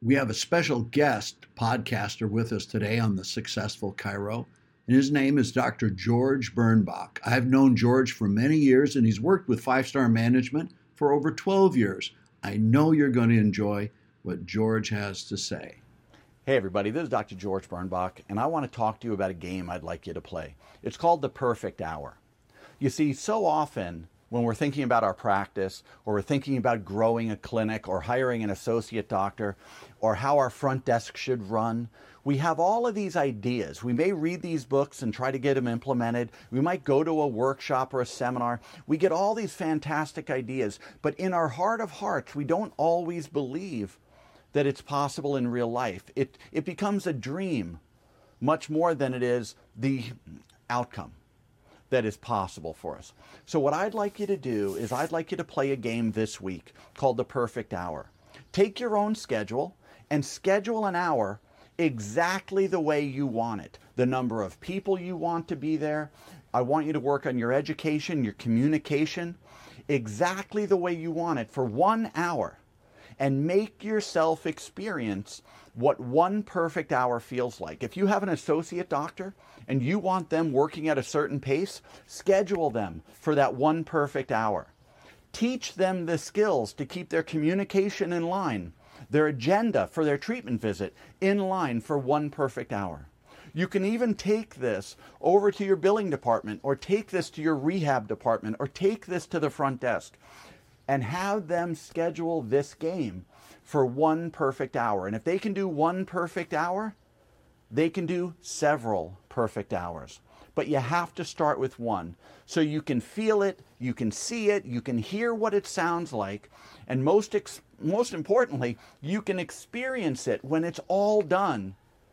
We have a special guest podcaster with us today on the Successful Chiro, and his name is Dr. George Birnbach. I've known George for many years, and he's worked with 5-Star Management for over 12 years. I know you're going to enjoy what George has to say. Hey everybody, this is Dr. George Birnbach, and I want to talk to you about a game I'd like you to play. It's called the Perfect Hour. You see, so often when we're thinking about our practice, or we're thinking about growing a clinic, or hiring an associate doctor, or how our front desk should run, we have all of these ideas. We may read these books and try to get them implemented. We might go to a workshop or a seminar. We get all these fantastic ideas, but in our heart of hearts, we don't always believe that it's possible in real life. It becomes a dream much more than it is the outcome that is possible for us. So what I'd like you to do is I'd like you to play a game this week called the Perfect Hour. Take your own schedule and schedule an hour exactly the way you want it. The number of people you want to be there. I want you to work on your education, your communication, exactly the way you want it for 1 hour. And make yourself experience what one perfect hour feels like. If you have an associate doctor and you want them working at a certain pace, schedule them for that one perfect hour. Teach them the skills to keep their communication in line, their agenda for their treatment visit in line for one perfect hour. You can even take this over to your billing department, or take this to your rehab department, or take this to the front desk, and have them schedule this game for one perfect hour. And if they can do one perfect hour, they can do several perfect hours. But you have to start with one, so you can feel it, you can see it, you can hear what it sounds like, and most importantly, you can experience it when it's all done.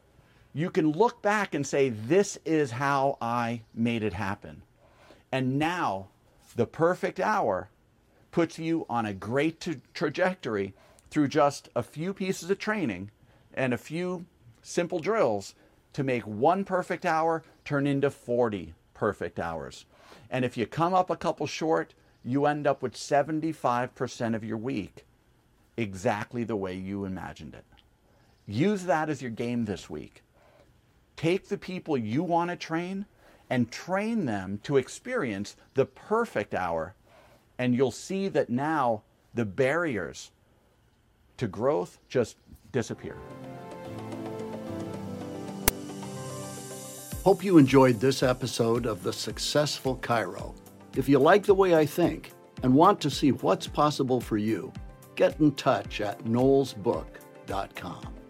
You can look back and say, this is how I made it happen. And now, the perfect hour puts you on a great trajectory through just a few pieces of training and a few simple drills to make one perfect hour turn into 40 perfect hours. And if you come up a couple short, you end up with 75% of your week exactly the way you imagined it. Use that as your game this week. Take the people you want to train and train them to experience the perfect hour. And you'll see that now the barriers to growth just disappear. Hope you enjoyed this episode of The Successful Chiro. If you like the way I think and want to see what's possible for you, get in touch at knowlesbook.com.